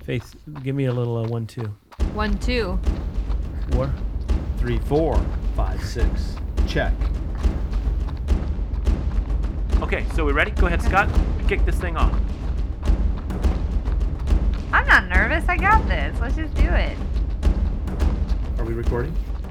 Faith, give me a little 1-2. 1-2. 4. 3, 4, 5, 6. Check. Okay, so we ready? Go ahead, Scott. Kick this thing off. I'm not nervous. I got this. Let's just do it. Are we recording?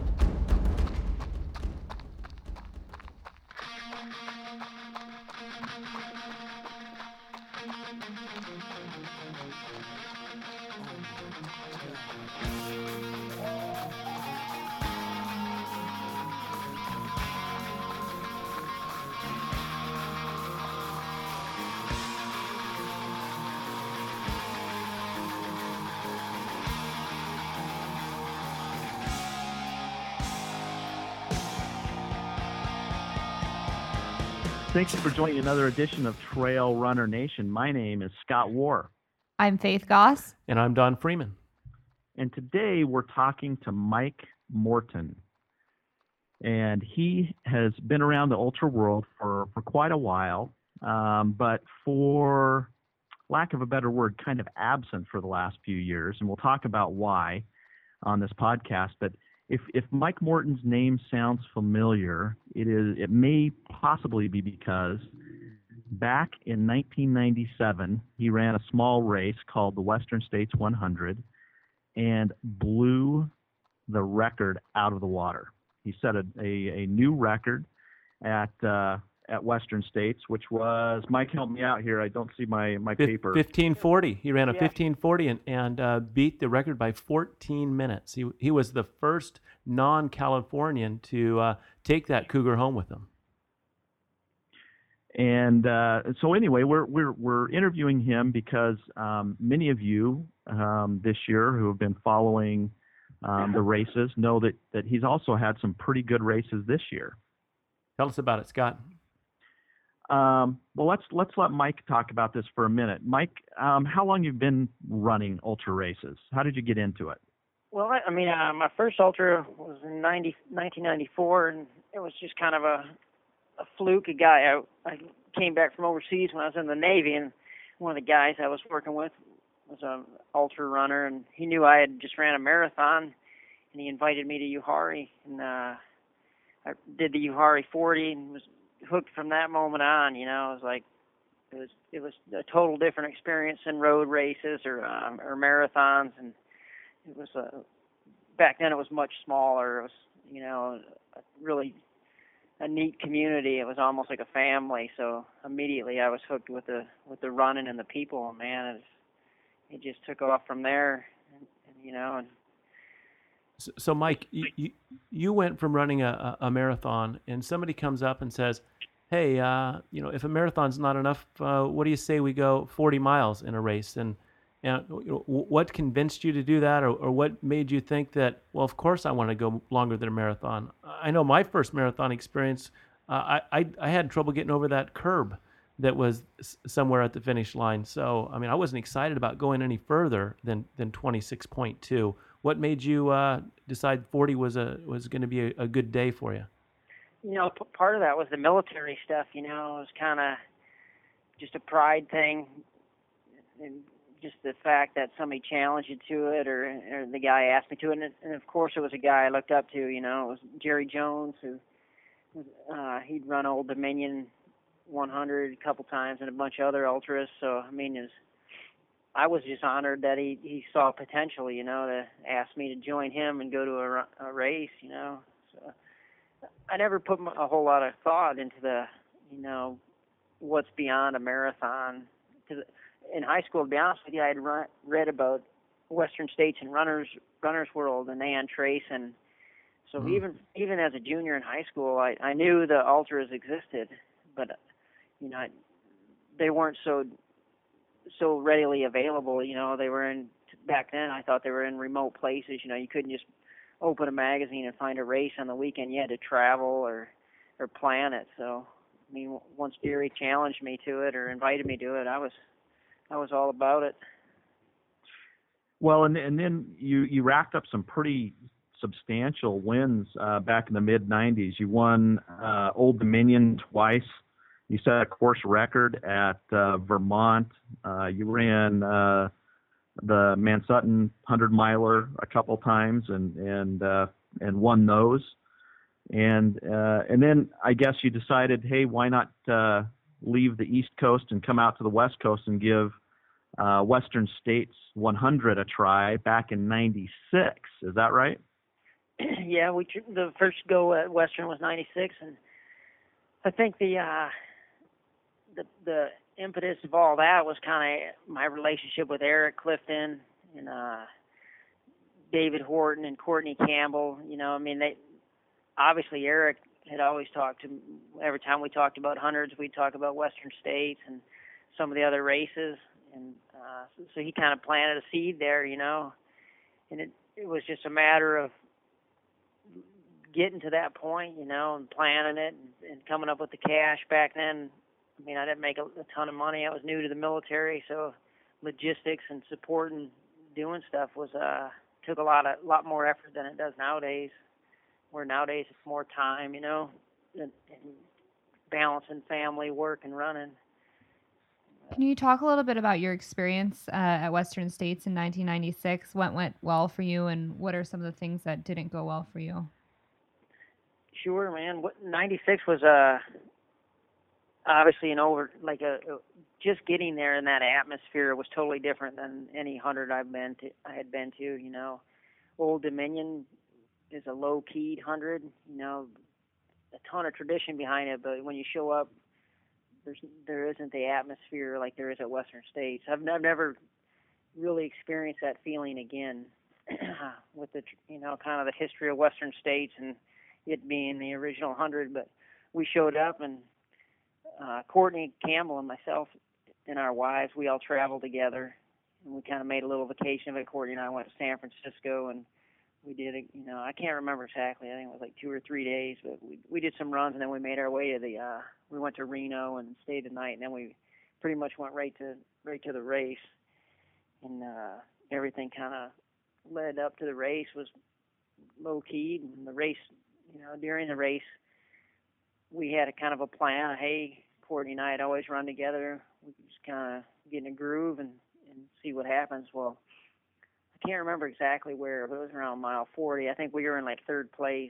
Thanks for joining another edition of Trail Runner Nation. My name is Scott Warr. I'm Faith Goss. And I'm Don Freeman. And today we're talking to Mike Morton. And he has been around the ultra world for quite a while, but for lack of a better word, kind of absent for the last few years. And we'll talk about why on this podcast. But if Mike Morton's name sounds familiar, it may possibly be because back in 1997, he ran a small race called the Western States 100 and blew the record out of the water. He set a new record at Western States, which was, Mike, help me out here. I don't see my paper. 15:40. He ran a 15:40 and beat the record by 14 minutes. He was the first non-Californian to take that cougar home with him. And so anyway, we're interviewing him because many of you this year who have been following the races know that he's also had some pretty good races this year. Tell us about it, Scott. Well, let's let Mike talk about this for a minute. Mike, how long you've been running ultra races? How did you get into it? Well, my first ultra was in 1994, and it was just kind of a fluke. I came back from overseas when I was in the Navy, and one of the guys I was working with was an ultra runner, and he knew I had just ran a marathon, and he invited me to Uwharrie, and I did the Uwharrie 40 and was hooked from that moment on. You know, it was a total different experience than road races or marathons, and it was back then it was much smaller. It was really a neat community. It was almost like a family. So immediately I was hooked with the running and the people. And man, it just took off from there. And So Mike, you went from running a marathon, and somebody comes up and says, "Hey, if a marathon's not enough, what do you say we go 40 miles in a race?" And what convinced you to do that, or what made you think that, well, of course I want to go longer than a marathon? I know my first marathon experience, I had trouble getting over that curb that was somewhere at the finish line. So, I wasn't excited about going any further than 26.2. What made you decide 40 was going to be a good day for you? Part of that was the military stuff. It was kind of just a pride thing, and just the fact that somebody challenged you to it, or the guy asked me to it. And of course, it was a guy I looked up to. It was Jerry Jones, who he'd run Old Dominion 100 a couple times and a bunch of other ultras. So, I was just honored that he saw potential, to ask me to join him and go to a race, So I never put a whole lot of thought into the, what's beyond a marathon. Because in high school, to be honest with you, I had read about Western States and Runner's World and Ann Trace, and so even as a junior in high school, I knew the ultras existed, but they weren't so readily available. They were back then. I thought they were in remote places. You couldn't just open a magazine and find a race on the weekend. You had to travel or plan it. So, once Jerry challenged me to it or invited me to it, I was all about it. Well, and then you racked up some pretty substantial wins back in the mid-'90s. You won Old Dominion twice. You set a course record at Vermont. You ran the Mansutton 100-miler a couple times and won those. And then I guess you decided, hey, why not leave the East Coast and come out to the West Coast and give Western States 100 a try back in '96. Is that right? Yeah, the first go at Western was '96, and I think the impetus of all that was kind of my relationship with Eric Clifton and David Horton and Courtney Campbell. You know, I mean, obviously Eric had always talked to, every time we talked about hundreds, we'd talk about Western States and some of the other races. And so he kind of planted a seed there, you know, and it was just a matter of getting to that point, you know, and planning it and coming up with the cash. Back then, I mean, I didn't make a ton of money. I was new to the military, so logistics and support and doing stuff was took a lot more effort than it does nowadays. Where nowadays it's more time, you know, and balancing family, work, and running. Can you talk a little bit about your experience at Western States in 1996? What went well for you, and what are some of the things that didn't go well for you? Sure, man. 96 was obviously just getting there in that atmosphere was totally different than any 100 I had been to. You know, Old Dominion is a low-keyed 100. You know, a ton of tradition behind it, but when you show up, there isn't the atmosphere like there is at Western States. I've never really experienced that feeling again with the, you know, kind of the history of Western States and it being the original 100. But we showed up, and Courtney Campbell and myself and our wives, we all traveled together, and we kind of made a little vacation of it. Courtney and I went to San Francisco, and we did it, you know, I can't remember exactly. I think it was like 2 or 3 days, but we did some runs, and then we made our way to we went to Reno and stayed the night, and then we pretty much went right to the race. And everything kind of led up to the race was low keyed, and the race, you know, during the race, we had a kind of a plan. Hey, Courtney and I had always run together. We just kind of get in a groove and see what happens. Well, I can't remember exactly where, but it was around mile 40. I think we were in like third place.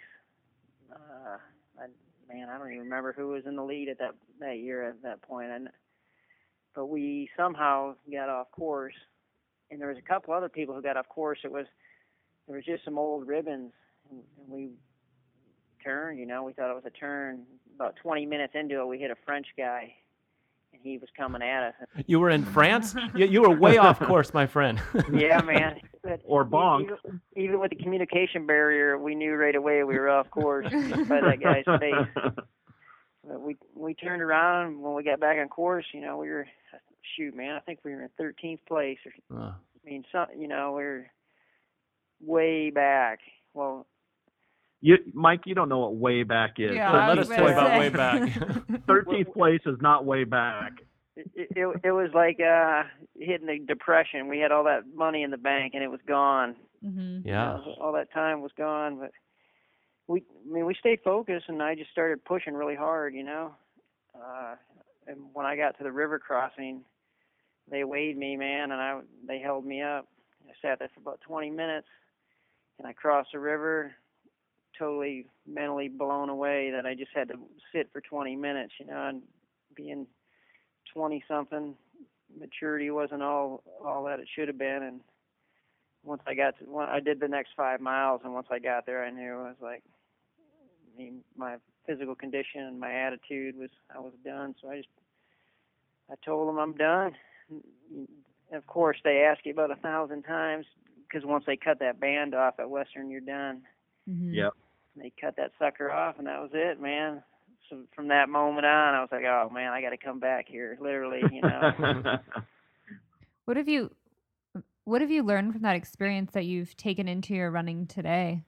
I don't even remember who was in the lead at that year at that point. But we somehow got off course, and there was a couple other people who got off course. There was just some old ribbons, and we turned. You know, we thought it was a turn. About 20 minutes into it, we hit a French guy, and he was coming at us. You were in France? You were way off course, my friend. Yeah, man. But or bonk. Even with the communication barrier, we knew right away we were off course just by that guy's face. But we turned around when we got back on course. You know, we were, I think we were in 13th place. I mean, you know, we were way back. Well, Mike, you don't know what way back is. Yeah, so let us tell you about way back. 13th place is not way back. It was like hitting the depression. We had all that money in the bank, and it was gone. Mm-hmm. Yeah. You know, all that time was gone, but we stayed focused, and I just started pushing really hard, you know. And when I got to the river crossing, they weighed me, man, and they held me up. I sat there for about 20 minutes, and I crossed the river, totally mentally blown away that I just had to sit for 20 minutes, you know, and being 20-something, maturity wasn't all that it should have been. And once I did the next 5 miles, and once I got there, I knew I was like, I mean, my physical condition and my attitude I was done. So I told them I'm done. And of course, they ask you about 1,000 times, because once they cut that band off at Western, you're done. Mm-hmm. Yep. They cut that sucker off, and that was it, man. So from that moment on, I was like, oh man, I got to come back here, literally, you know. What have you learned from that experience that you've taken into your running today?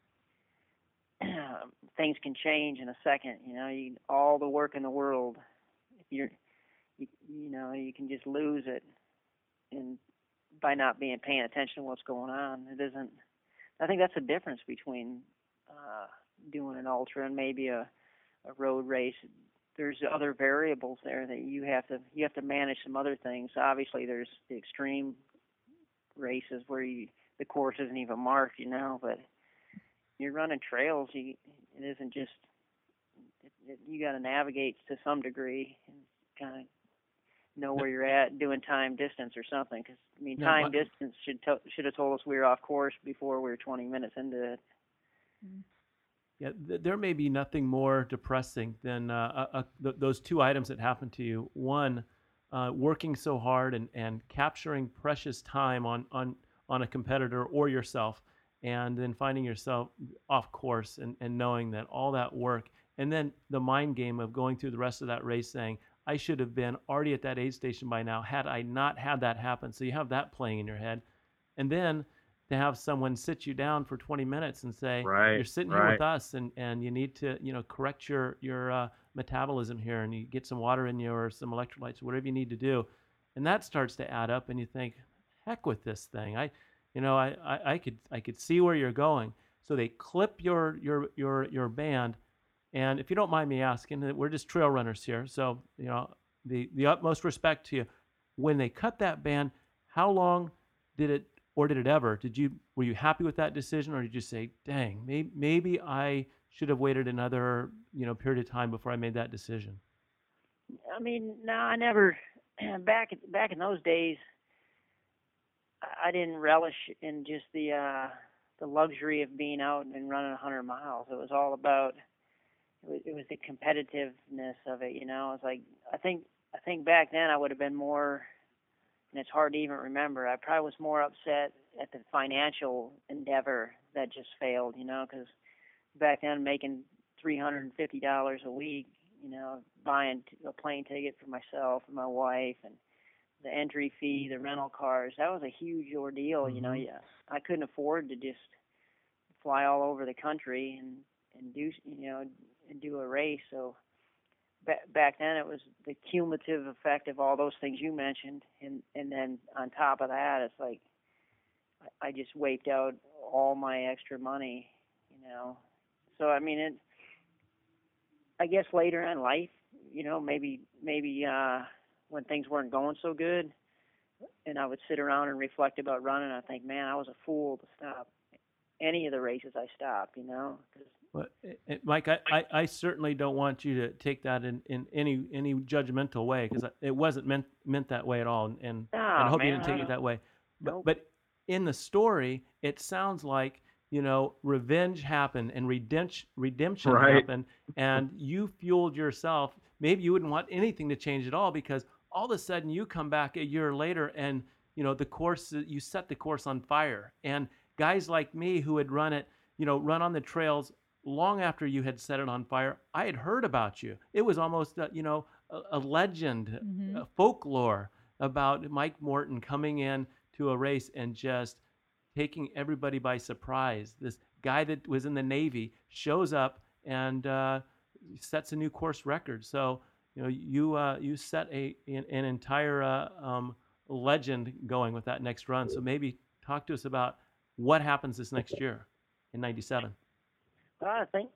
Things can change in a second, you know. All the work in the world, if you know, you can just lose it, and by not paying attention to what's going on. It isn't. I think that's the difference between doing an ultra and maybe a road race. There's other variables there that you have to manage some other things. Obviously, there's the extreme races where the course isn't even marked, but you're running trails. It isn't just you got to navigate to some degree and kind of know where you're at, doing time distance or something. Because time distance should have told us we were off course before we were 20 minutes into it. Yeah, there may be nothing more depressing than those two items that happened to you. One, working so hard and capturing precious time on a competitor or yourself, and then finding yourself off course and knowing that all that work, and then the mind game of going through the rest of that race saying, I should have been already at that aid station by now had I not had that happen. So you have that playing in your head. And then to have someone sit you down for 20 minutes and say, you're sitting here with us and you need to, correct your metabolism here, and you get some water in you or some electrolytes, whatever you need to do. And that starts to add up, and you think, heck with this thing. I could see where you're going. So they clip your band. And if you don't mind me asking, we're just trail runners here. So, the utmost respect to you. When they cut that band, how long did it ever? Were you happy with that decision, or did you say, dang, maybe I should have waited another, period of time before I made that decision? No, I never. Back in those days, I didn't relish in just the luxury of being out and running 100 miles. It was all about. It was the competitiveness of it, It's like I think back then I would have been more, and it's hard to even remember. I probably was more upset at the financial endeavor that just failed, because back then making $350 a week, buying a plane ticket for myself and my wife, and the entry fee, the rental cars, that was a huge ordeal. Mm-hmm. I couldn't afford to just fly all over the country and do and do a race. So back then it was the cumulative effect of all those things you mentioned, and then on top of that, it's like I just wiped out all my extra money, So I guess later in life, maybe when things weren't going so good, and I would sit around and reflect about running, I think, man, I was a fool to stop any of the races I stopped, 'cause Well, Mike, I certainly don't want you to take that in any judgmental way, because it wasn't meant that way at all, and I hope you didn't take it that way. But in the story, it sounds like revenge happened and redemption happened, and you fueled yourself. Maybe you wouldn't want anything to change at all, because all of a sudden you come back a year later and the course, you set the course on fire, and guys like me who had run on the trails long after you had set it on fire, I had heard about you. It was almost, a legend, Mm-hmm. a folklore about Mike Morton coming in to a race and just taking everybody by surprise. This guy that was in the Navy shows up and sets a new course record. So, you set an entire legend going with that next run. So maybe talk to us about what happens this next year in '97. Well, I think,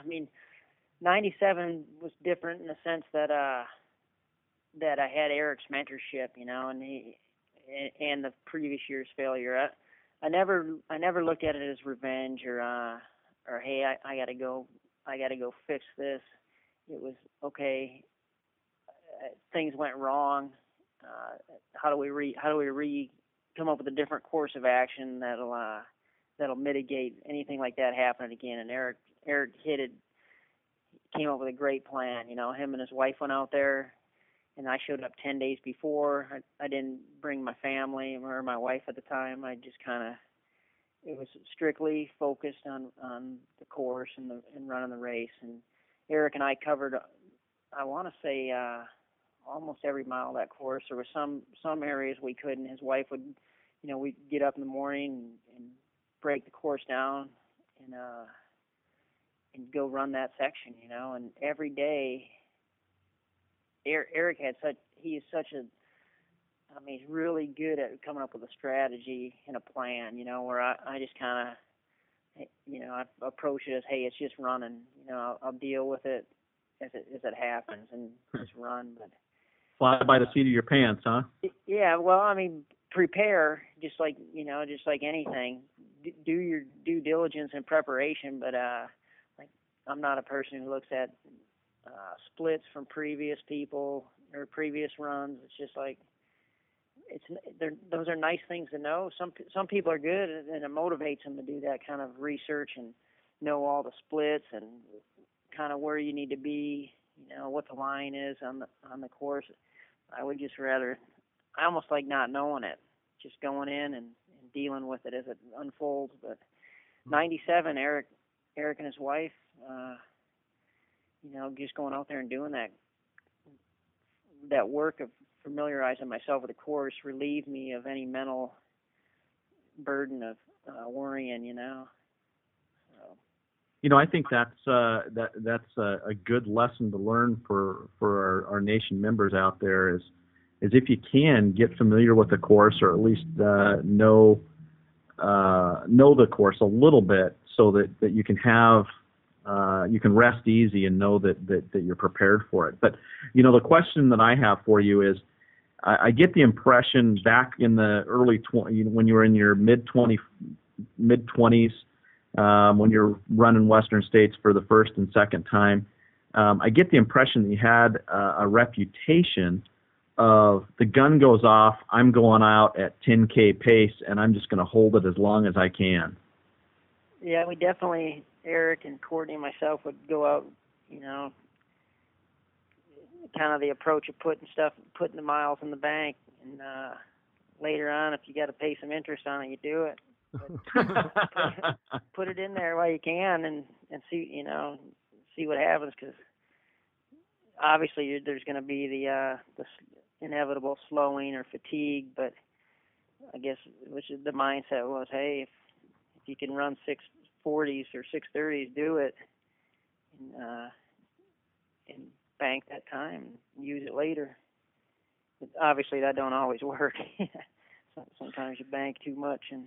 97 was different in the sense that I had Eric's mentorship, and the previous year's failure. I never looked at it as revenge or hey, I gotta go fix this. It was okay. Things went wrong. How do we come up with a different course of action that'll mitigate anything like that happening again? And Eric came up with a great plan. Him and his wife went out there, and I showed up 10 days before. I didn't bring my family or my wife at the time. I just it was strictly focused on the course and running the race. And Eric and I covered, I want to say, almost every mile of that course. There were some areas we couldn't. His wife would, we'd get up in the morning and break the course down and go run that section, and every day Eric he's really good at coming up with a strategy and a plan, where I just kind of, I approach it as, hey, it's just running, I'll deal with it as it happens and just run. But fly by the seat of your pants, huh? Yeah, well, prepare, just like anything. Do your due diligence and preparation, but like I'm not a person who looks at splits from previous people or previous runs. It's just like those are nice things to know. Some people are good, and it motivates them to do that kind of research and know all the splits and kind of where you need to be, what the line is on the course. I would just rather, I almost like not knowing it, just going in and dealing with it as it unfolds. But 97, Eric and his wife, just going out there and doing that work of familiarizing myself with the course relieved me of any mental burden of worrying. So. I think that's a good lesson to learn for our nation members out there is if you can get familiar with the course, or at least know the course a little bit, so that you can have you can rest easy and know that you're prepared for it. But the question that I have for you is, I get the impression back in the early when you were in your mid 20s, when you're running Western States for the first and second time, I get the impression that you had a reputation of the gun goes off, I'm going out at 10K pace, and I'm just going to hold it as long as I can. Yeah, we definitely, Eric and Courtney and myself, would go out, kind of the approach of putting the miles in the bank, and later on, if you got to pay some interest on it, you do it. But put it in there while you can, and see what happens, because obviously there's going to be the inevitable slowing or fatigue, but I guess which is the mindset was, hey, if you can run 640s or 630s, do it, and bank that time and use it later. But obviously that don't always work. Sometimes you bank too much, and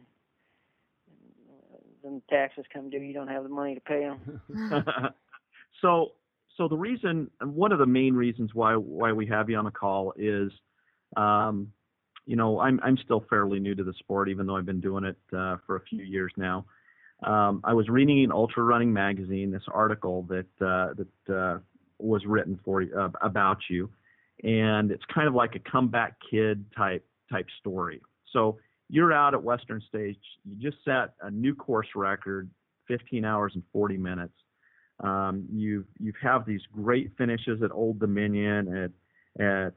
then taxes come due, you don't have the money to pay them. So the reason, one of the main reasons why we have you on the call is, I'm still fairly new to the sport, even though I've been doing it for a few years now. I was reading in Ultra Running Magazine this article that was written about you, and it's kind of like a comeback kid type story. So you're out at Western States. You just set a new course record, 15 hours and 40 minutes. You've have these great finishes at Old Dominion, at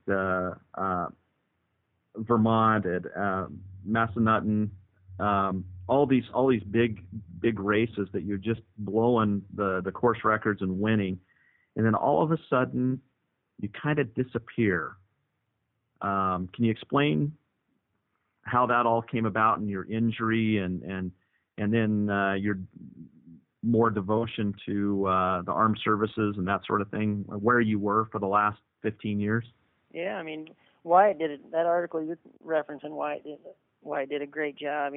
Vermont, at Massanutten, all these big races that you're just blowing the course records and winning, and then all of a sudden you kind of disappear. Can you explain how that all came about, and your injury, and then your more devotion to the armed services and that sort of thing, where you were for the last 15 years? Yeah, I mean, Wyatt did it. That article you're referencing, Wyatt did a great job.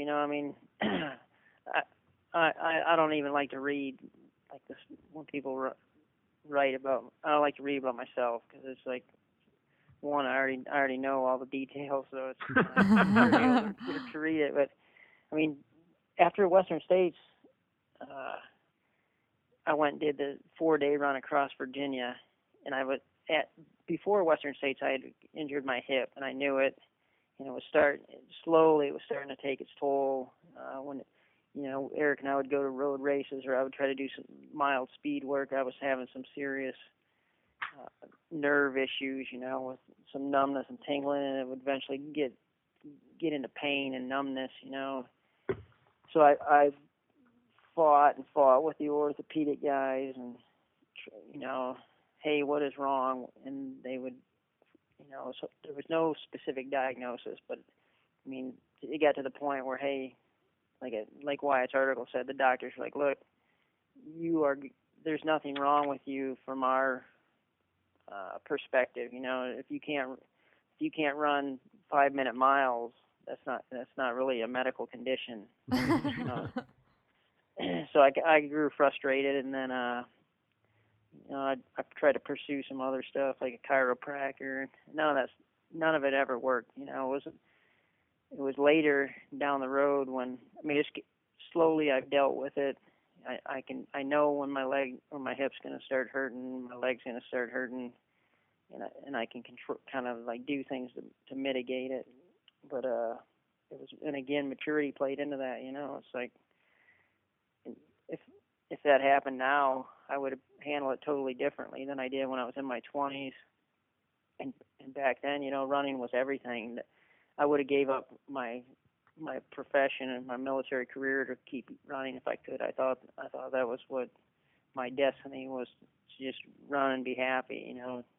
I don't even like to read like this when people write about. I don't like to read about myself, because it's like, one, I already know all the details, so it's hard to read it. But I mean, after Western States, I went and did the 4-day run across Virginia, and before Western States, I had injured my hip, and I knew it. And it was starting to take its toll. When Eric and I would go to road races, or I would try to do some mild speed work, I was having some serious nerve issues, with some numbness and tingling, and it would eventually get into pain and numbness, So I fought with the orthopedic guys, and hey, what is wrong? And they would, so there was no specific diagnosis, but I mean, it got to the point where, hey, like Wyatt's article said, the doctors were like, look, there's nothing wrong with you from our perspective. If you can't run 5-minute miles, that's not really a medical condition. So I grew frustrated, and then I tried to pursue some other stuff like a chiropractor. None of it ever worked. It wasn't. it was later down the road when, I mean, slowly I've dealt with it. I know when my leg or my hip's going to start hurting, my leg's going to start hurting, and I can control, kind of like do things to mitigate it. But it was, and again, maturity played into that. It's like if that happened now, I would have handled it totally differently than I did when I was in my 20s. And back then, running was everything. I would have gave up my profession and my military career to keep running if I could. I thought that was what my destiny was, to just run and be happy,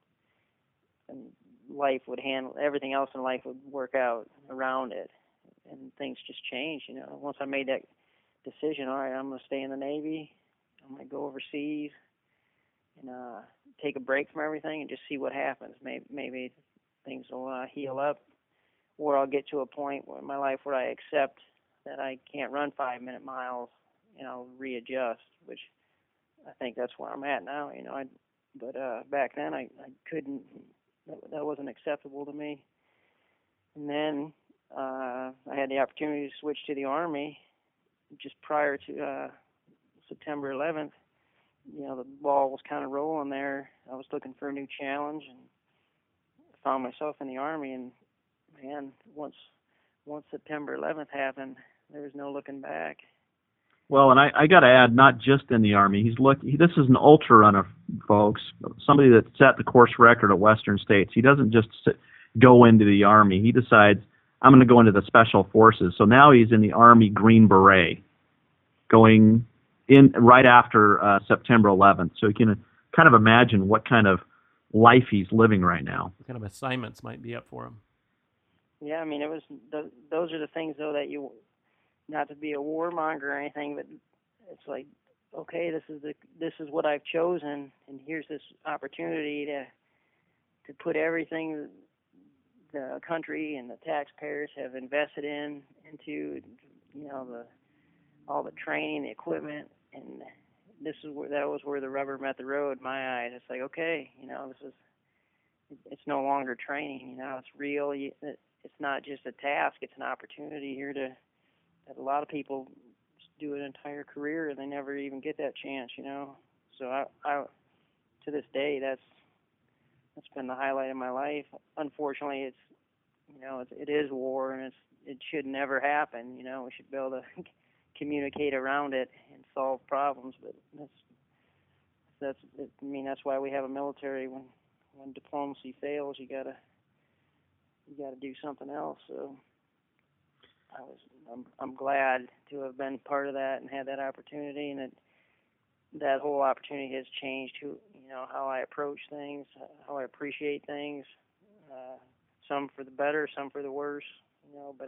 and life would handle, everything else in life would work out around it, and things just changed. Once I made that decision, all right, I'm going to stay in the Navy, I'm going to go overseas and take a break from everything and just see what happens. Maybe things will heal up, or I'll get to a point in my life where I accept that I can't run 5-minute miles, and I'll readjust, which I think that's where I'm at now. But back then I couldn't. That wasn't acceptable to me. And then I had the opportunity to switch to the Army just prior to September 11th. The ball was kind of rolling there. I was looking for a new challenge, and found myself in the Army. And man, once September 11th happened, there was no looking back. Well, and I got to add, not just in the Army. This is an ultra runner, folks. Somebody that set the course record at Western States. He doesn't just go into the Army. He decides, I'm going to go into the Special Forces. So now he's in the Army Green Beret, going in right after September 11th. So you can kind of imagine what kind of life he's living right now. What kind of assignments might be up for him? Yeah, I mean, it was those are the things, though, that you, not to be a warmonger or anything, but it's like, okay, this is what I've chosen, and here's this opportunity to put everything the country and the taxpayers have invested into all the training, the equipment, and that was where the rubber met the road in my eyes. It's like, okay, it's no longer training. It's real. It's not just a task. It's an opportunity here that a lot of people do an entire career and they never even get that chance. So I to this day, that's been the highlight of my life. Unfortunately, it is war, and it should never happen. We should be able to communicate around it and solve problems. But that's why we have a military. When diplomacy fails, you gotta do something else. So I'm glad to have been part of that and had that opportunity, and that whole opportunity has changed how I approach things, how I appreciate things. Some for the better, some for the worse. But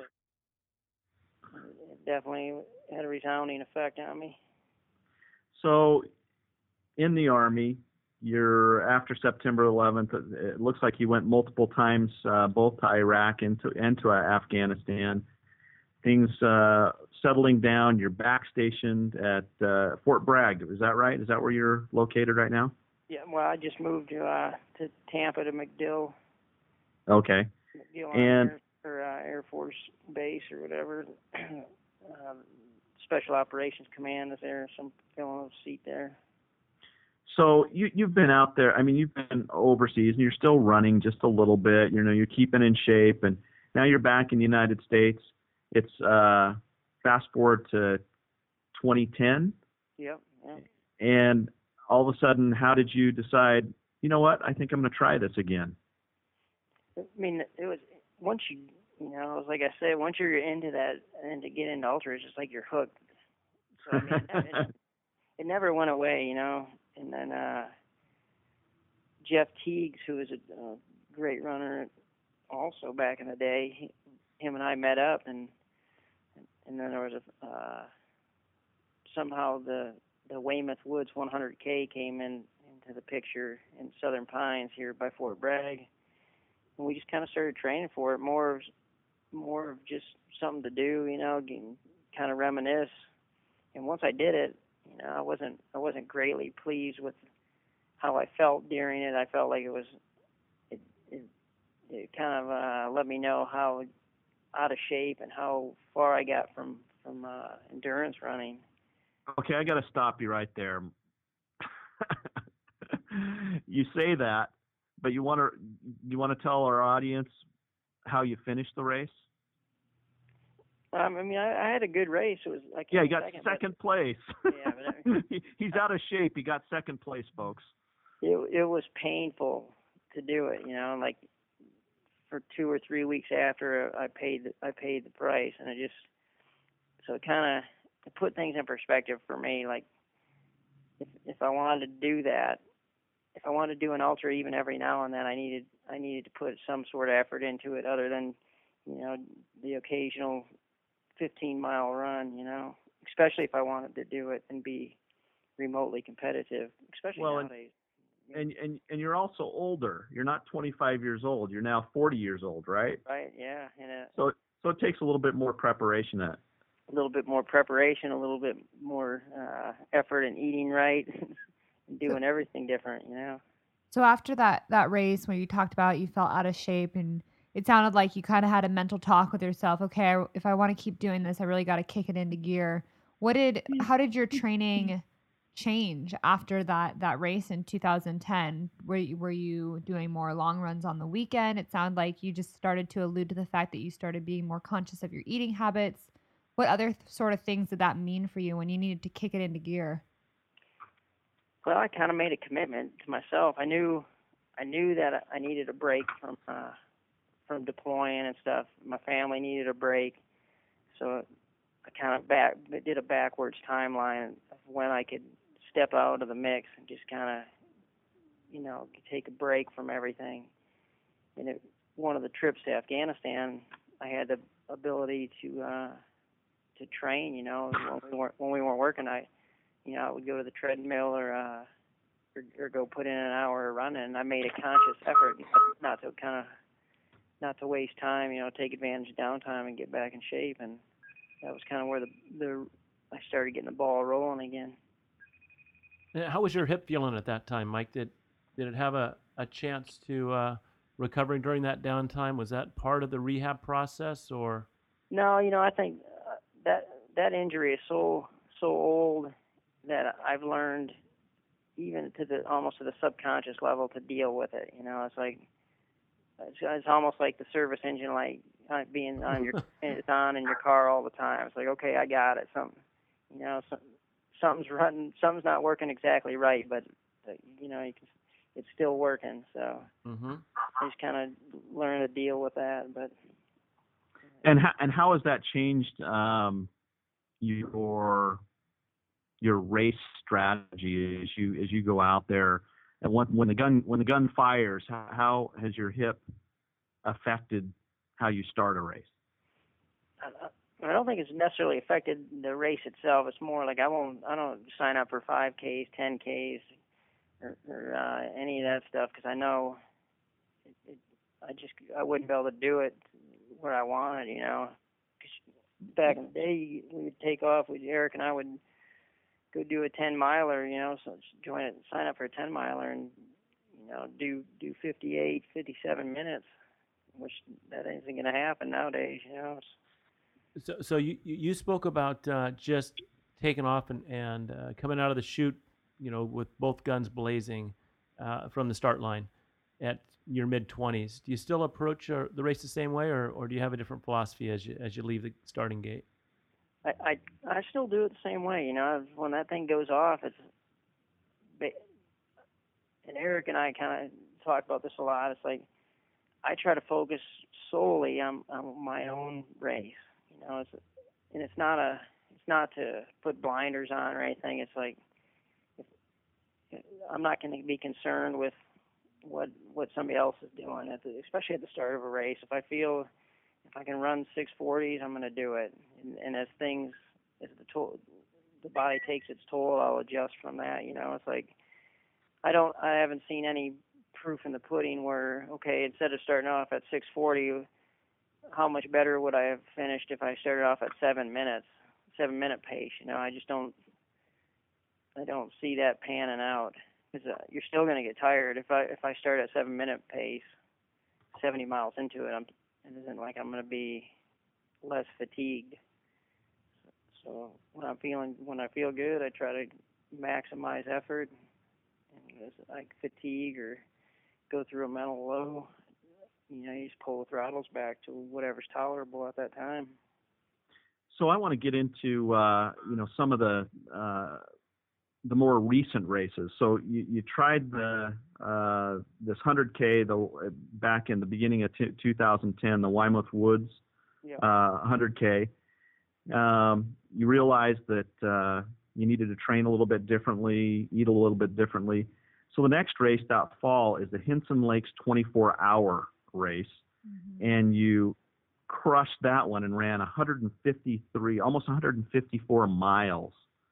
it definitely had a resounding effect on me. So, in the Army, you're after September 11th. It looks like you went multiple times, both to Iraq and to Afghanistan. Things settling down. You're back stationed at Fort Bragg. Is that right? Is that where you're located right now? Yeah. Well, I just moved to Tampa, to MacDill. Okay. MacDill and Air Force Base or whatever. Special Operations Command is there. Some filling a seat there. So you've been out there. I mean, you've been overseas, and you're still running just a little bit. You're keeping in shape, and now you're back in the United States. It's fast forward to 2010. Yep. And all of a sudden, how did you decide, you know what, I think I'm going to try this again? I mean, it was once like I said, once you're into that and to get into ultra, it's just like you're hooked. So I mean, it never went away, And then Jeff Teagues, who was a great runner, also back in the day, him and I met up, and then there was somehow the Weymouth Woods 100K came into the picture in Southern Pines here by Fort Bragg, and we just kind of started training for it, more of just something to do, kind of reminisce. And once I did it, I wasn't greatly pleased with how I felt during it. I felt like it kind of let me know how out of shape and how far I got from endurance running. Okay, I got to stop you right there. You say that, but you want to tell our audience how you finished the race? I mean, I had a good race. It was like Yeah, he got second place. Yeah, but He's out of shape. He got second place, folks. it was painful to do it. Like for 2 or 3 weeks after I paid the price, and so it kind of put things in perspective for me. Like if I wanted to do that, if I wanted to do an ultra even every now and then, I needed to put some sort of effort into it other than the occasional 15-mile run. Especially if I wanted to do it and be remotely competitive, especially nowadays. And you're also older. You're not 25 years old. You're now 40 years old, right? Right. Yeah. So it takes a little bit more preparation. A little bit more preparation, a little bit more effort in eating right, and doing everything different. So after that race where you talked about you felt out of shape, and it sounded like you kind of had a mental talk with yourself. Okay, if I want to keep doing this, I really got to kick it into gear. How did your training change after that race in 2010? Were you doing more long runs on the weekend? It sounded like you just started to allude to the fact that you started being more conscious of your eating habits. What other sort of things did that mean for you when you needed to kick it into gear? Well, I kind of made a commitment to myself. I knew that I needed a break from deploying and stuff. My family needed a break, so I kind of did a backwards timeline of when I could step out of the mix and just kind of, take a break from everything. And one of the trips to Afghanistan, I had the ability to train. When we weren't working, I would go to the treadmill or go put in an hour running. And I made a conscious effort not to waste time. Take advantage of downtime and get back in shape. And that was kind of where I started getting the ball rolling again. How was your hip feeling at that time, Mike? Did it have a chance to recovering during that downtime? Was that part of the rehab process, or? No, I think that injury is so old that I've learned even almost to the subconscious level to deal with it. It's like it's almost like the service engine light being on it's on in your car all the time. It's like, okay, I got it. Something's running, something's not working exactly right, but it's still working. So I just kind of learn to deal with that. But and how has that changed your race strategy as you go out there, and when the gun fires? How has your hip affected how you start a race? I don't think it's necessarily affected the race itself. It's more like I don't sign up for 5Ks, 10Ks, or any of that stuff, because I know I wouldn't be able to do it where I wanted. Cause back in the day, we would take off. Eric and I would go do a 10-miler. So sign up for a 10-miler, and do 58, 57 minutes, which that isn't going to happen nowadays. So you spoke about just taking off and coming out of the chute, with both guns blazing from the start line at your mid-20s. Do you still approach the race the same way, or do you have a different philosophy as you leave the starting gate? I still do it the same way. When that thing goes off, and Eric and I kind of talk about this a lot. It's like I try to focus solely on my own race. It's not to put blinders on or anything. It's like I'm not going to be concerned with what somebody else is doing especially at the start of a race. If I can run 640s, I'm going to do it. And as the body takes its toll, I'll adjust from that. It's like I haven't seen any proof in the pudding where, okay, instead of starting off at 640, how much better would I have finished if I started off at 7 minute pace? I don't see that panning out, because you're still going to get tired. If I start at 7 minute pace, 70 miles into it, it isn't like I'm going to be less fatigued. So when I feel good, I try to maximize effort. And as like fatigue or go through a mental low, you just pull the throttles back to whatever's tolerable at that time. So I want to get into some of the more recent races. So you tried this 100K back in the beginning of 2010, the Weymouth Woods 100K. You realized that you needed to train a little bit differently, eat a little bit differently. So the next race that fall is the Hinson Lakes 24-hour race, and you crushed that one and ran 153, almost 154 miles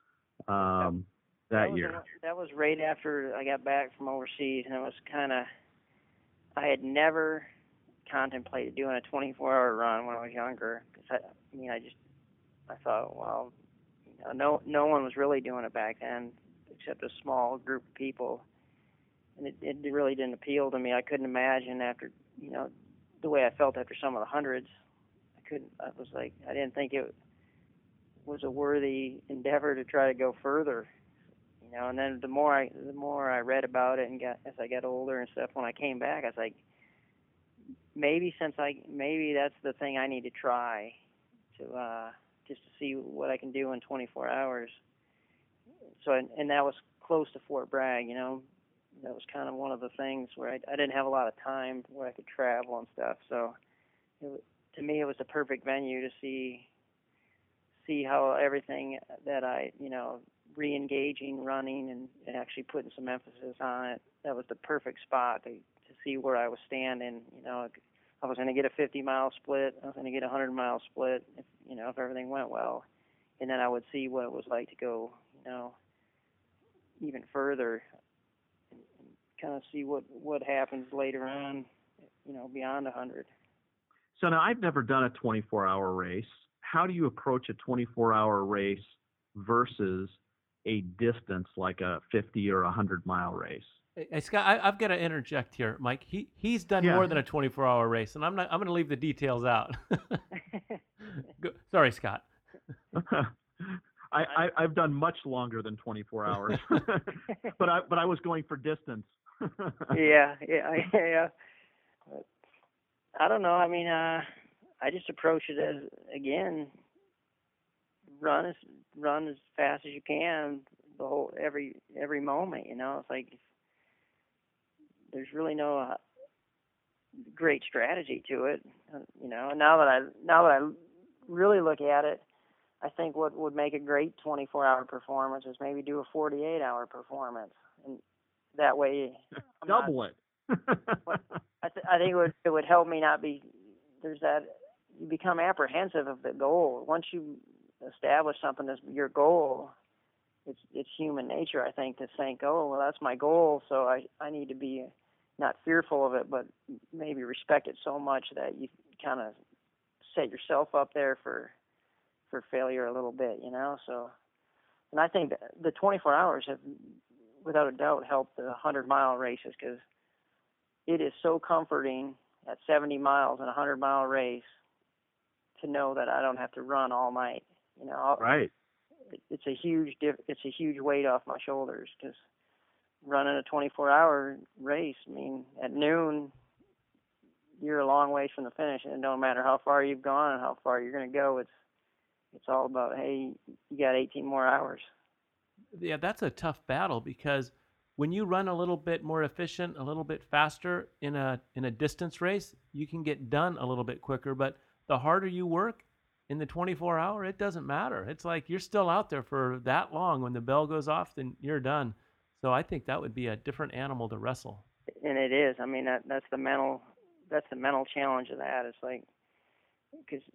that year. That was right after I got back from overseas, and it was I had never contemplated doing a 24-hour run when I was younger. Cause I thought, well, no one was really doing it back then except a small group of people, and it really didn't appeal to me. I couldn't imagine after, the way I felt after some of the hundreds. I didn't think it was a worthy endeavor to try to go further, And then the more I read about it, and as I got older and stuff, when I came back, I was like, maybe that's the thing I need to try to just to see what I can do in 24 hours. So, and that was close to Fort Bragg, That was kind of one of the things where I didn't have a lot of time where I could travel and stuff. So, to me, it was the perfect venue to see how everything that I, re-engaging, running, and actually putting some emphasis on it. That was the perfect spot to see where I was standing. I was going to get a 50-mile split. I was going to get a 100-mile split if everything went well. And then I would see what it was like to go, even further and kind of see what happens later on, beyond 100. So now I've never done a 24-hour race. How do you approach a 24-hour race versus a distance like a 50 or 100-mile race? Hey, Scott, I've got to interject here, Mike. He's done more than a 24-hour race, and I'm going to leave the details out. Sorry, Scott. I've done much longer than 24 hours, but I was going for distance. Yeah. But I don't know. I mean, I just approach it as, again, run as fast as you can every moment. It's like there's really no great strategy to it. And now that I really look at it, I think what would make a great 24-hour performance is maybe do a 48-hour performance, and that way double it. I think it would help me not be. There's that you become apprehensive of the goal once you establish something as your goal. It's human nature, I think, to think, oh, well, that's my goal, so I need to be not fearful of it, but maybe respect it so much that you kind of set yourself up there for failure a little bit, So, and I think the 24 hours have, without a doubt, helped the 100-mile races, because it is so comforting at 70 miles in a 100-mile race to know that I don't have to run all night. Right. It's a huge weight off my shoulders, because running a 24-hour race, at noon, you're a long ways from the finish, and it don't matter how far you've gone and how far you're going to go. It's all about, hey, you got 18 more hours. Yeah, that's a tough battle, because when you run a little bit more efficient, a little bit faster in a distance race, you can get done a little bit quicker. But the harder you work in the 24-hour, it doesn't matter. It's like you're still out there for that long. When the bell goes off, then you're done. So I think that would be a different animal to wrestle. And it is. That's the mental challenge of that. It's like, because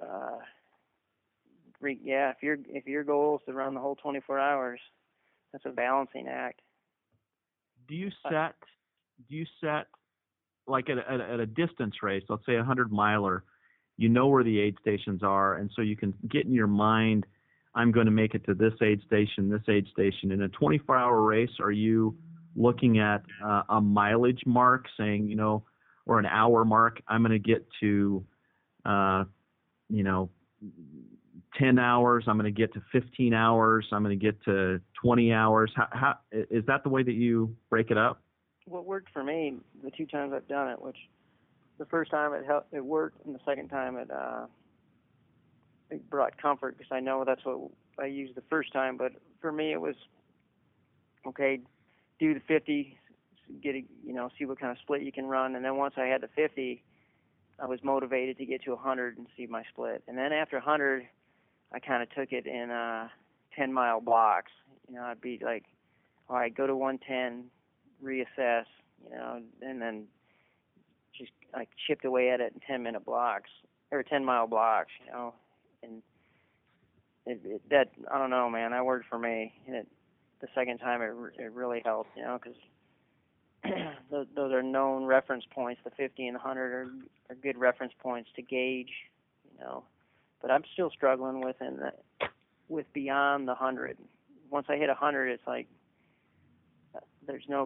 if your goal is to run the whole 24 hours, that's a balancing act. Do you set like at a distance race, let's say a 100-miler, where the aid stations are, and so you can get in your mind, I'm going to make it to this aid station. In a 24-hour race, are you looking at a mileage mark, saying, or an hour mark, I'm going to get to, you know, 10 hours. I'm going to get to 15 hours. I'm going to get to 20 hours. How is that the way that you break it up? What worked for me the 2 times I've done it, which the first time it worked, and the second time it brought comfort because I know that's what I used the first time. But for me, it was okay. Do the 50, see what kind of split you can run, and then once I had the 50, I was motivated to get to 100 and see my split. And then after 100, I kind of took it in 10-mile blocks. I'd be like, all right, go to 110, reassess, and then just like chipped away at it in 10-minute blocks or 10-mile blocks, and that I don't know, man, that worked for me. And the second time it really helped, because those are known reference points. The 50 and the 100 are good reference points to gauge, But I'm still struggling with beyond the 100. Once I hit 100, it's like there's no.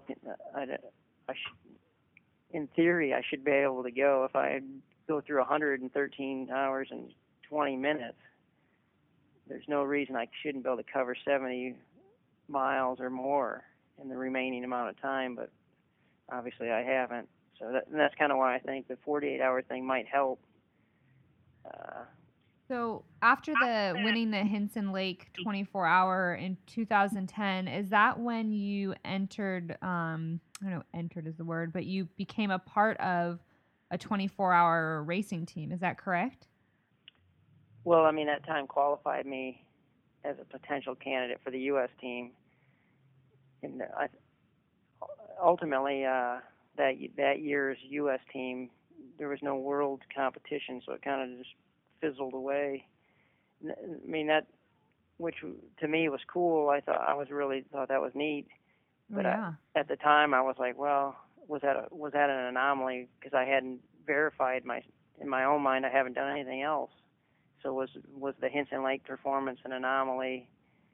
In theory, I should be able to go. If I go through 113 hours and 20 minutes, there's no reason I shouldn't be able to cover 70 miles or more in the remaining amount of time. But obviously, I haven't. So that's kind of why I think the 48-hour thing might help. So after the winning the Hinson Lake 24-hour in 2010, is that when you entered, I don't know, entered is the word, but you became a part of a 24-hour racing team. Is that correct? Well, I mean, that time qualified me as a potential candidate for the U.S. team. And ultimately, that year's U.S. team, there was no world competition, so it kind of just fizzled away. I mean, that, which to me was cool. I really thought that was neat. But at the time, I was like, well, was that an anomaly? Because I hadn't verified in my own mind, I haven't done anything else. So was the Hinson Lake performance an anomaly?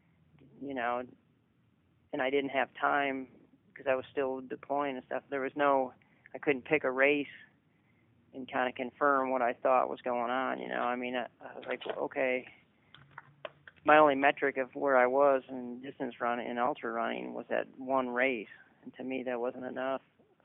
And I didn't have time because I was still deploying and stuff. I couldn't pick a race and kind of confirm what I thought was going on. I mean, I was like, well, okay. My only metric of where I was in distance running and ultra running was that one race, and to me that wasn't enough.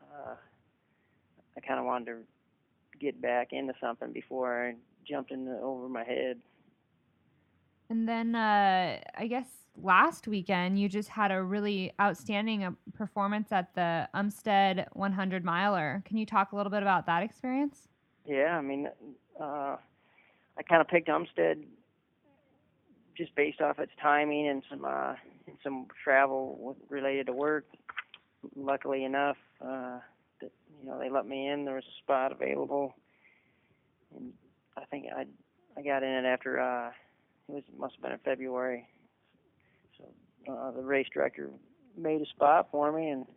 I kind of wanted to get back into something before I jumped over my head. And then I guess last weekend you just had a really outstanding performance at the Umstead 100 miler. Can you talk a little bit about that experience? Yeah, I mean, I kind of picked Umstead just based off its timing and some travel related to work. Luckily enough, that they let me in. There was a spot available, and I think I got in it after must have been in February. So the race director made a spot for me and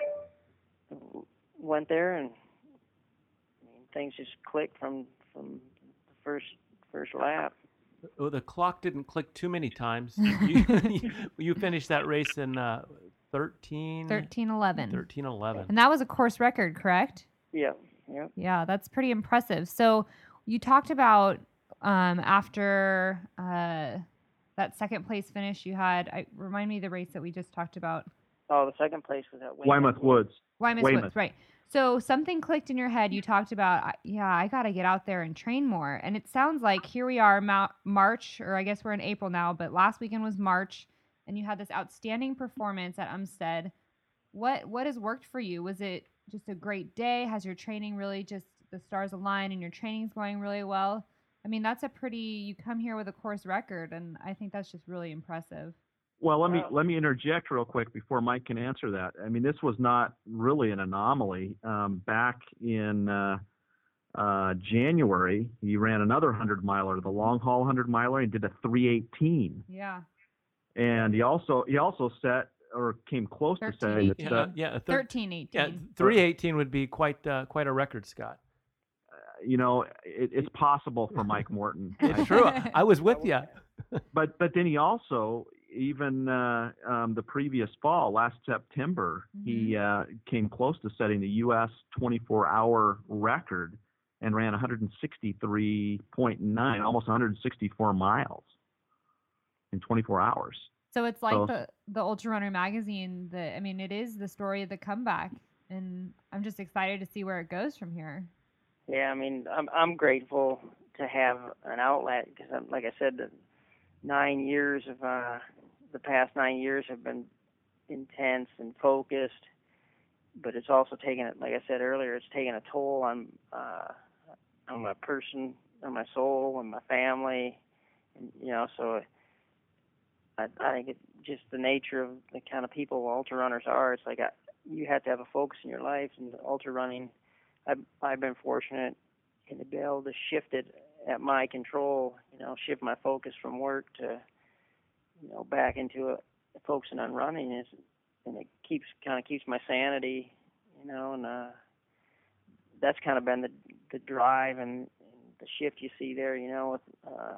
went there, and things just clicked from the first lap. Oh, the clock didn't click too many times. You finished that race in 13:11. 13:11. And that was a course record, correct? Yeah. Yeah, that's pretty impressive. So you talked about after that second place finish you had. Remind me of the race that we just talked about. Oh, the second place was at Weymouth Woods. Weymouth Woods, right. So something clicked in your head. You talked about, I got to get out there and train more. And it sounds like here we are, March, or I guess we're in April now, but last weekend was March, and you had this outstanding performance at Umstead. What has worked for you? Was it just a great day? Has your training really just the stars aligned and your training's going really well? I mean, you come here with a course record, and I think that's just really impressive. Well, let me interject real quick before Mike can answer that. I mean, this was not really an anomaly. Back in January, he ran another 100-miler, the long haul 100-miler, and did a 3:18. Yeah. And he also set or came close to setting 13:18. Yeah, 3:18 would be quite a record, Scott. It's possible for Mike Morton. It's true. I was with you. But then he also, even the previous fall, last September, he came close to setting the U.S. 24-hour record and ran 163.9, almost 164 miles in 24 hours. So it's like So- the Ultra Runner magazine. I mean, it is the story of the comeback, and I'm just excited to see where it goes from here. Yeah, I mean, I'm grateful to have an outlet because, like I said, the 9 years of the past 9 years have been intense and focused, but it's also taken, like I said earlier, it's taken a toll on my person, on my soul, and my family, and, you know. So I think it's just the nature of the kind of people ultra runners are. It's like you have to have a focus in your life, and ultra running, I've been fortunate to be able to shift it at my control, you know, shift my focus from work to, you know, back into focusing on running, and it keeps my sanity, you know, and that's kind of been the drive and the shift you see there, you know. With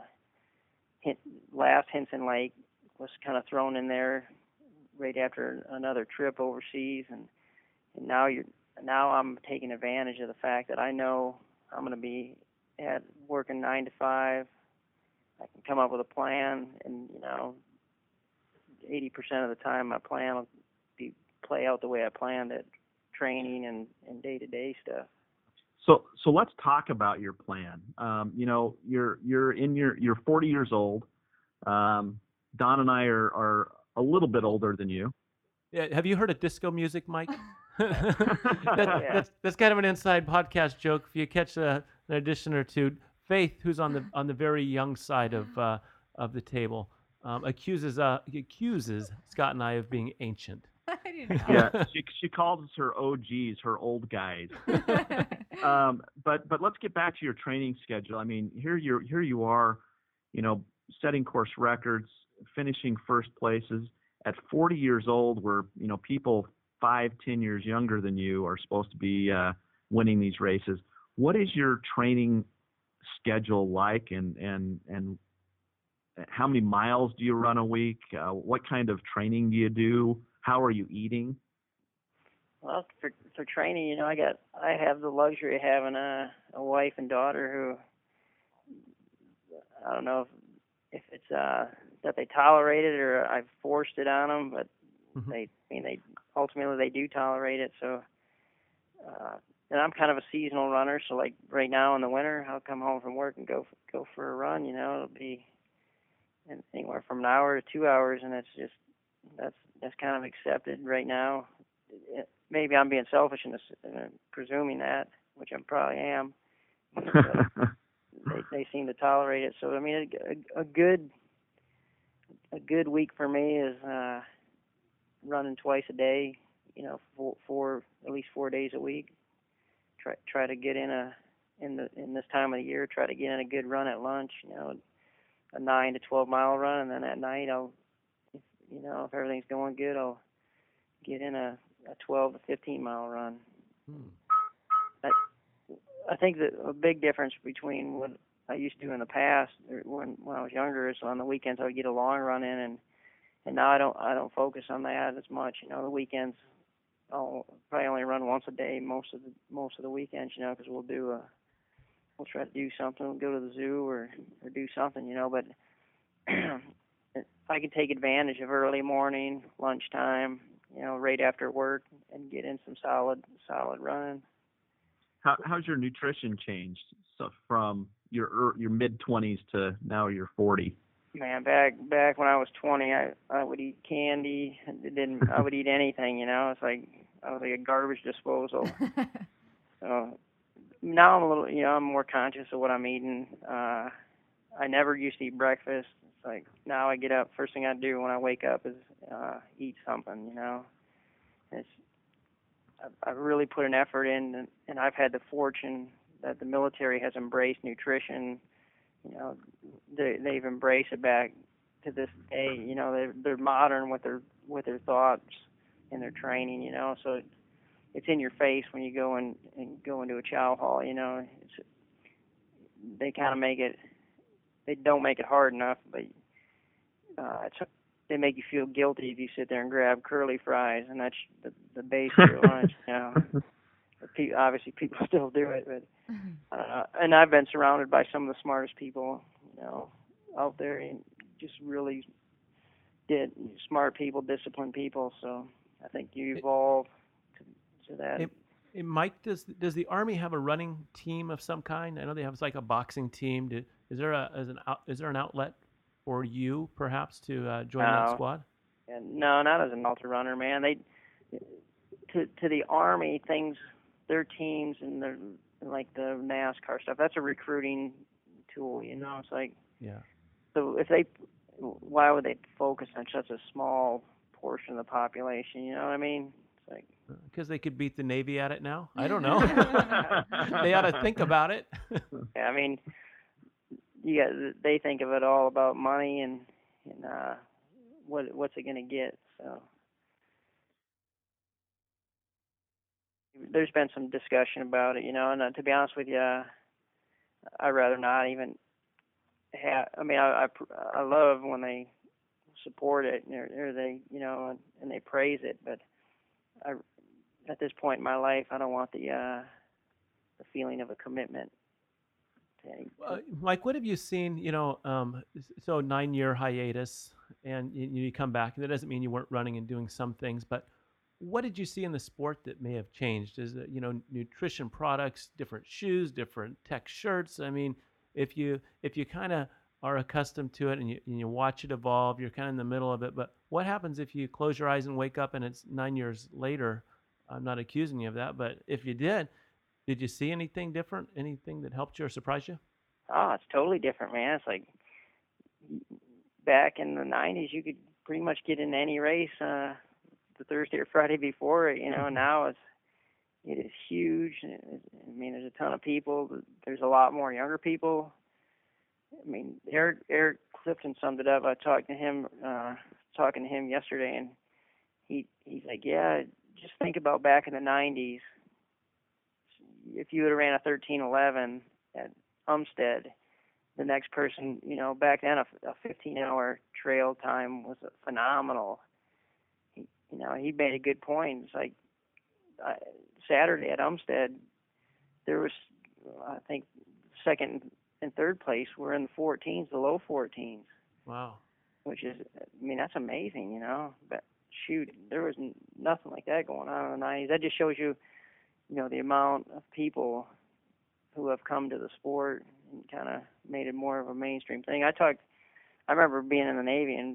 last Hinson Lake was kind of thrown in there right after another trip overseas, and now I'm taking advantage of the fact that I know I'm going to be working 9 to 5. I can come up with a plan, and, you know, 80% of the time my plan will play out the way I planned it, training and day-to-day stuff. So let's talk about your plan. You know, you're 40 years old. Don and I are a little bit older than you. Yeah, have you heard of disco music, Mike? That's kind of an inside podcast joke. If you catch an edition or two, Faith, who's on the very young side of the table, accuses Scott and I of being ancient. I didn't know. Yeah, she calls us her OGs, her old guys. But let's get back to your training schedule. I mean, here you are, you know, setting course records, finishing first places at 40 years old, where, you know, people 5-10 years younger than you are supposed to be winning these races. What is your training schedule like, and how many miles do you run a week? What kind of training do you do? How are you eating? Well, for training, you know, I have the luxury of having a wife and daughter who, I don't know if it's that they tolerate it or I've forced it on them, but they ultimately they do tolerate it. So, and I'm kind of a seasonal runner, so like right now in the winter, I'll come home from work and go for a run. You know, it'll be anywhere from an hour to 2 hours, and that's kind of accepted right now. Maybe I'm being selfish in presuming that, which I probably am. They seem to tolerate it. So I mean, a good week for me is running twice a day. You know, for at least 4 days a week. Try to get in this time of the year. Try to get in a good run at lunch. You know, a 9 to 12 mile run, and then at night if everything's going good, I'll get in a 12 to 15 mile run. I think that a big difference between what I used to do in the past, or when I was younger, is on the weekends I would get a long run in, and now I don't focus on that as much. You know, the weekends I'll probably only run once a day most of the weekends. You know, because we'll try to do something. We'll go to the zoo or do something. You know, but I can take advantage of early morning, lunchtime, you know, right after work, and get in some solid running. How's your nutrition changed? So from your mid-20s to now you're 40. Man, back when I was 20, I would eat candy. I would eat anything, you know. It's like I was like a garbage disposal. So now I'm a little, you know, I'm more conscious of what I'm eating. I never used to eat breakfast. It's like now I get up, first thing I do when I wake up is eat something, you know. I've really put an effort in, and I've had the fortune that the military has embraced nutrition. You know, they've embraced it back to this day. You know, they're modern with their thoughts and their training. You know, so it's in your face when you go into a chow hall. You know, they kind of make it. They don't make it hard enough, but they make you feel guilty if you sit there and grab curly fries, and that's the base of your lunch. You know, obviously people still do it, but and I've been surrounded by some of the smartest people, out there, and just really smart people, disciplined people. So I think you evolve to that. Mike, does the Army have a running team of some kind? I know they have like a boxing team. Is there an outlet for you perhaps to join that squad? No, not as an ultra runner, man. To the Army things, their teams and their like the NASCAR stuff. That's a recruiting tool, It's like So why would they focus on such a small portion of the population? You know what I mean? It's like because they could beat the Navy at it now. I don't know. They ought to think about it. Yeah, I mean, they think of it all about money and what's it going to get. So there's been some discussion about it, And to be honest with you, I'd rather not even have. I mean, I love when they support it or they, and they praise it, but at this point in my life, I don't want the feeling of a commitment. Mike, what have you seen? So 9-year hiatus, and you come back, and that doesn't mean you weren't running and doing some things, but what did you see in the sport that may have changed? Is it, nutrition products, different shoes, different tech shirts? I mean, if you kind of are accustomed to it and you watch it evolve, you're kind of in the middle of it. But what happens if you close your eyes and wake up and it's 9 years later? I'm not accusing you of that, but if you did you see anything different? Anything that helped you or surprised you? Oh, it's totally different, man. It's like back in the 90s, you could pretty much get in any race the Thursday or Friday before it, Now it is huge. I mean, there's a ton of people. There's a lot more younger people. I mean, Eric Clifton summed it up. I talked to him, yesterday, and he's like, yeah, just think about back in the 90s. If you would have ran a 13:11 at Umstead, the next person, back then a 15-hour trail time was phenomenal. He made a good point. It's like Saturday at Umstead, there was, I think, second and third place were in the 14s, the low 14s. Wow. Which is, I mean, that's amazing, But shoot, there was nothing like that going on in the 90s. That just shows you, the amount of people who have come to the sport and kind of made it more of a mainstream thing. I remember being in the Navy and,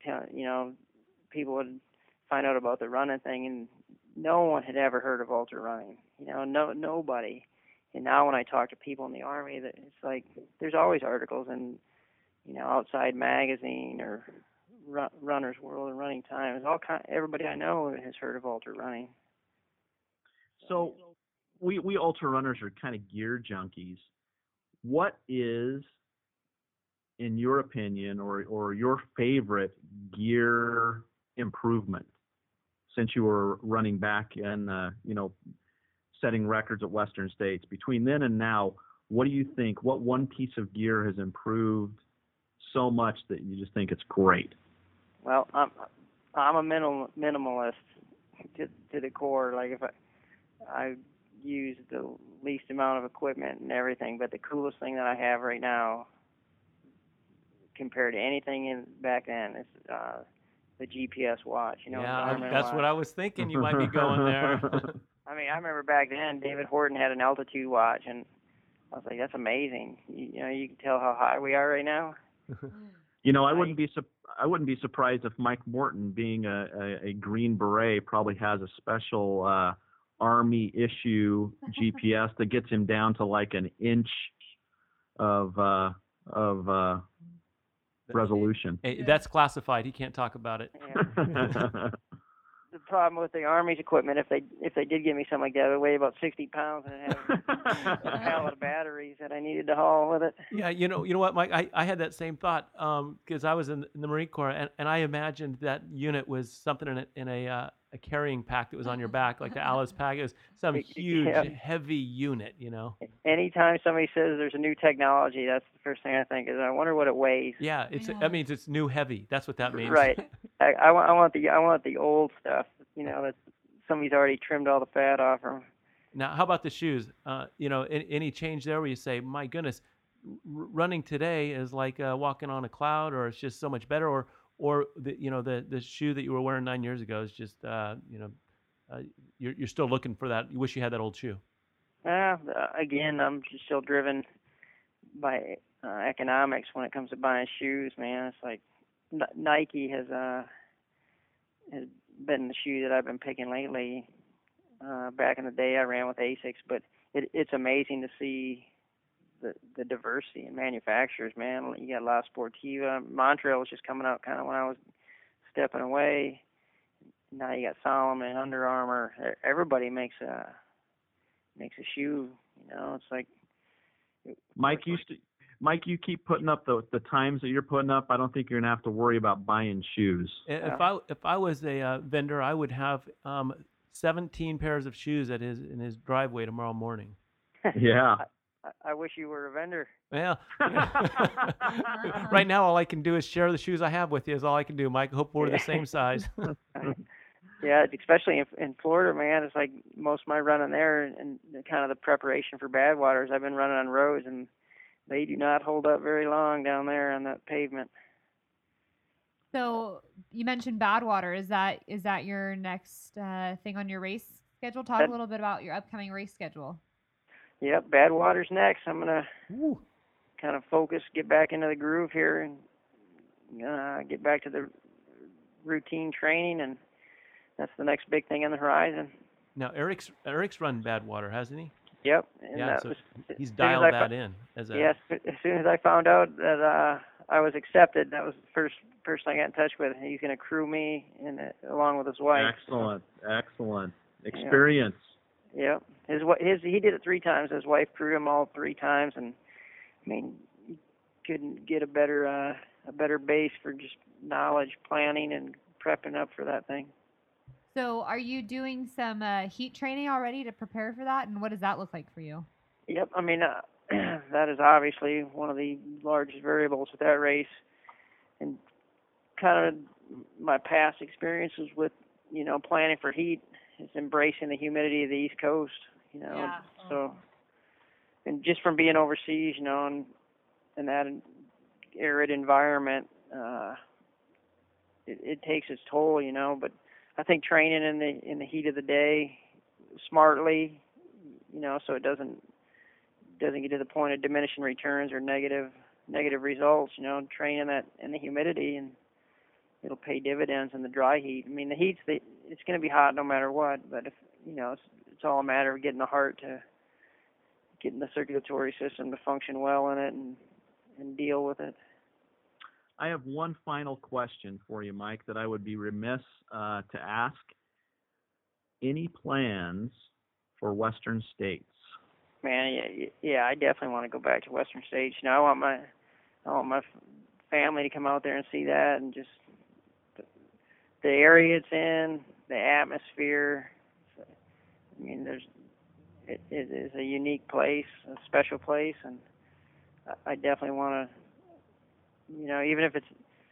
people would find out about the running thing, and no one had ever heard of ultra running. Nobody. And now when I talk to people in the Army, that it's like there's always articles in, Outside Magazine or Runner's World and Running Times. Everybody I know has heard of ultra running. So we ultra runners are kind of gear junkies. What is, in your opinion, or your favorite gear improvement since you were running back and setting records at Western States? Between then and now, what do you think? What one piece of gear has improved so much that you just think it's great? Well, I'm a minimalist to the core. Like if I use the least amount of equipment and everything, but the coolest thing that I have right now, compared to anything back then, is the GPS watch. Yeah, that's what I was thinking. You might be going there. I mean, I remember back then David Horton had an altitude watch, and I was like, "That's amazing." You can tell how high we are right now. I wouldn't be surprised if Mike Morton, being a Green Beret, probably has a special Army issue GPS that gets him down to like an inch of resolution. Hey, that's classified. He can't talk about it. Yeah. The problem with the Army's equipment, if they did give me something like that, it would weigh about 60 pounds and it had a pallet of batteries that I needed to haul with it. Yeah, you know what, Mike? I had that same thought because I was in the Marine Corps, and I imagined that unit was something in a carrying pack that was on your back, like the Alice pack. It was some huge, heavy unit, Anytime somebody says there's a new technology, that's the first thing I think is, I wonder what it weighs. Yeah, that means it's new heavy. That's what that means. Right. I want the old stuff, that somebody's already trimmed all the fat off from. Now, how about the shoes? Any change there where you say, my goodness, running today is like walking on a cloud, or it's just so much better, or the shoe that you were wearing 9 years ago is just you're still looking for that. You wish you had that old shoe. Again, I'm just still driven by economics when it comes to buying shoes, man. It's like Nike has been the shoe that I've been picking lately. Back in the day, I ran with Asics, but it's amazing to see the diversity in manufacturers, man. You got La Sportiva. Montreal was just coming out kind of when I was stepping away. Now you got Salomon, Under Armour. Everybody makes a shoe. It's like Mike, you keep putting up the times that you're putting up. I don't think you're gonna have to worry about buying shoes. If I was a vendor, I would have 17 pairs of shoes in his driveway tomorrow morning. Yeah. I wish you were a vendor. Well, right now all I can do is share the shoes I have with you. Is all I can do, Mike. Hope we're the same size. Yeah, especially in Florida, man. It's like most of my running there and kind of the preparation for Badwaters. I've been running on roads, and they do not hold up very long down there on that pavement. So you mentioned Badwater. Is that your next thing on your race schedule? Talk a little bit about your upcoming race schedule. Yep, Badwater's next. I'm gonna kind of focus, get back into the groove here, and get back to the routine training, and that's the next big thing on the horizon. Now, Eric's run Badwater, hasn't he? Yep. And yeah, so he's dialed that in. Yes, as soon as I found out that I was accepted, that was the first person I got in touch with. He's going to crew me along with his wife. Excellent. Experience. Yep. He did it 3 times. His wife crewed him all 3 times, and I mean, you couldn't get a better base for just knowledge, planning, and prepping up for that thing. So are you doing some heat training already to prepare for that, and what does that look like for you? Yep, I mean, that is obviously one of the largest variables with that race, and kind of my past experiences with, planning for heat is embracing the humidity of the East Coast, Yeah. So, and just from being overseas, and in that arid environment, it takes its toll, but I think training in the heat of the day smartly, so it doesn't get to the point of diminishing returns or negative results. Training that in the humidity, and it'll pay dividends in the dry heat. I mean, the heat's it's going to be hot no matter what, but if it's all a matter of getting the heart to getting the circulatory system to function well in it and deal with it. I have one final question for you, Mike, that I would be remiss to ask. Any plans for Western States? Man, yeah, I definitely want to go back to Western States. I want my family to come out there and see that, and just the area it's in, the atmosphere. I mean, it is a unique place, a special place, and I definitely want to. Even if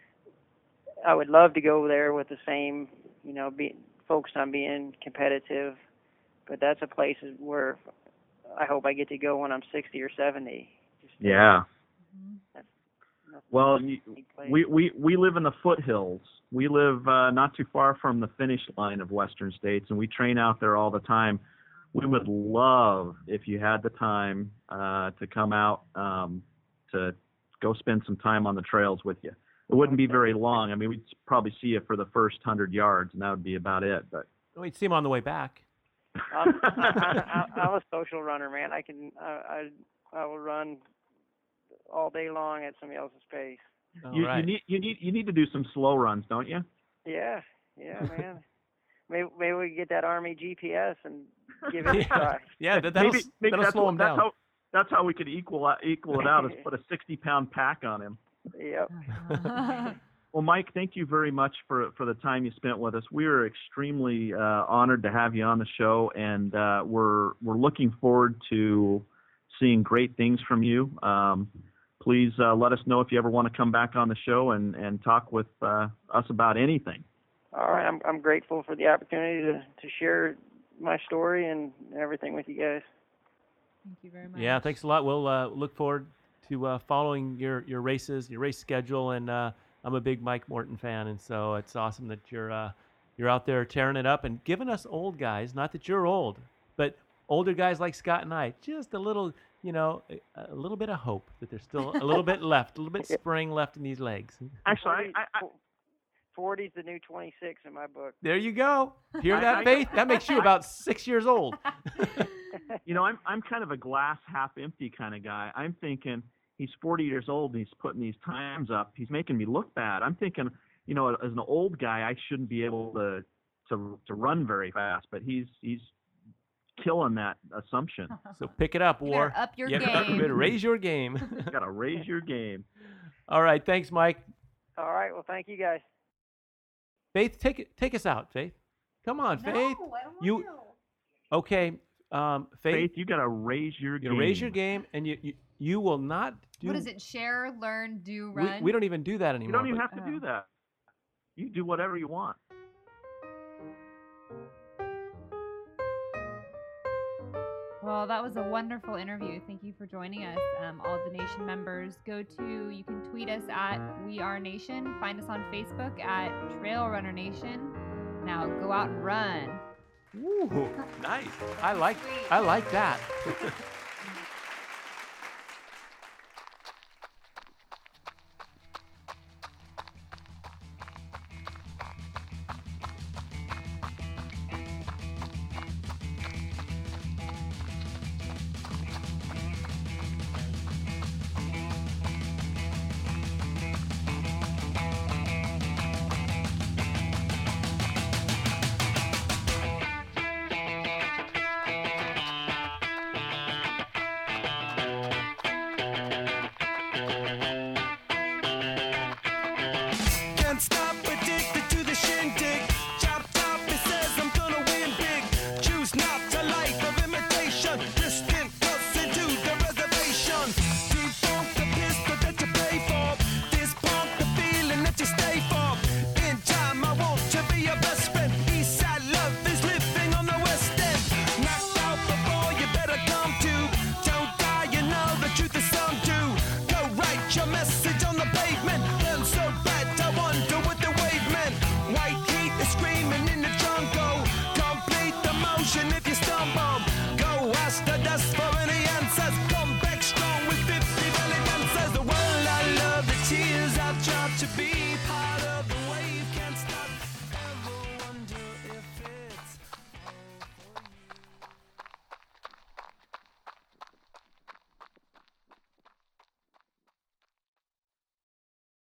I would love to go there with the same, be focused on being competitive, but that's a place where I hope I get to go when I'm 60 or 70. Yeah. That's well, we live in the foothills. We live not too far from the finish line of Western States, and we train out there all the time. We would love if you had the time to come out to go spend some time on the trails with you. It wouldn't be very long. I mean, we'd probably see you for the first 100 yards, and that would be about it. But we'd see him on the way back. I'm a social runner, man. I will run all day long at somebody else's pace. You need to do some slow runs, don't you? Yeah, man. Maybe we can get that Army GPS and give it a try. Yeah, that'll slow him down. That's how we could equal it out, is put a 60-pound pack on him. Yep. Well, Mike, thank you very much for the time you spent with us. We are extremely honored to have you on the show, and we're looking forward to seeing great things from you. Please let us know if you ever want to come back on the show and talk with us about anything. All right, I'm grateful for the opportunity to share my story and everything with you guys. Thank you very much. Yeah, thanks a lot. We'll look forward to following your races, your race schedule, and I'm a big Mike Morton fan, and so it's awesome that you're out there tearing it up and giving us old guys, not that you're old, but older guys like Scott and I, just a little, a little bit of hope that there's still a little bit left, a little bit spring left in these legs. Actually, 40's the new 26 in my book. There you go. Hear that, Faith? That makes you about 6 years old. I'm kind of a glass half empty kind of guy. I'm thinking he's 40 years old and he's putting these times up. He's making me look bad. I'm thinking, as an old guy, I shouldn't be able to run very fast, but he's killing that assumption. So pick it up, You War. better up your You game. better raise your game. Got to raise your game. All right, thanks, Mike. All right. Well, thank you guys. Faith, take us out, Faith. Come on, Faith. No, I don't want You- to. Okay, Faith, Faith, you got to raise your you game. raise your game, and you will not do. What is it? Share, learn, do, We, run? we don't even do that anymore. You don't even but- have to do that. You do whatever you want. Well, that was a wonderful interview. Thank you for joining us. All the Nation members, you can tweet us at We Are Nation. Find us on Facebook at Trail Runner Nation. Now go out and run. Ooh, nice. I like that.